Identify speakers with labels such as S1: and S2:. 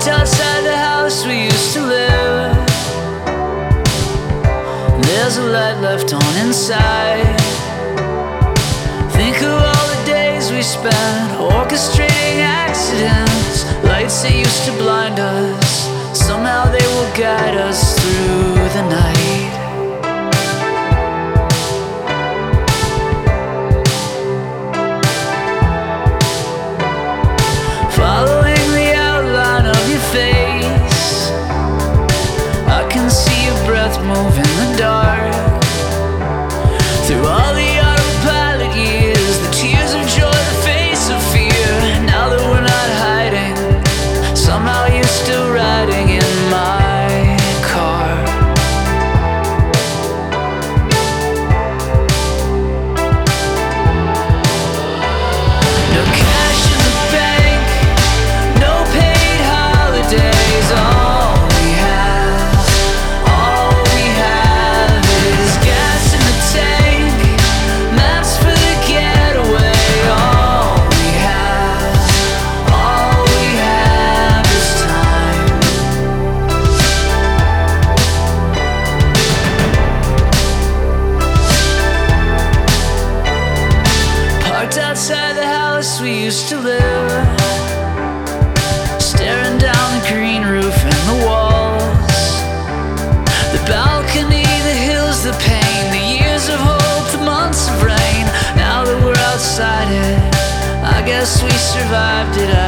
S1: Parked outside the house we used to live. There's a light left on inside. Think of all the days we spent orchestrating accidents. Lights that used to blind us, somehow they will guide us through the night. Following the outline of your face, I can see your breath move in the dark. Through all the autopilot years, the tears of joy, the face of fear. Now that we're not hiding, somehow you're still riding in my car. No cash in the bank, no paid holidays. All we have is gas in the tank, maps for the getaway. All we have is time. Parked outside the house we used to live, staring down the green roof and the walls, the balcony, the hills, the pain, the years of hope, the months of rain. Now that we're outside it, I guess we survived it.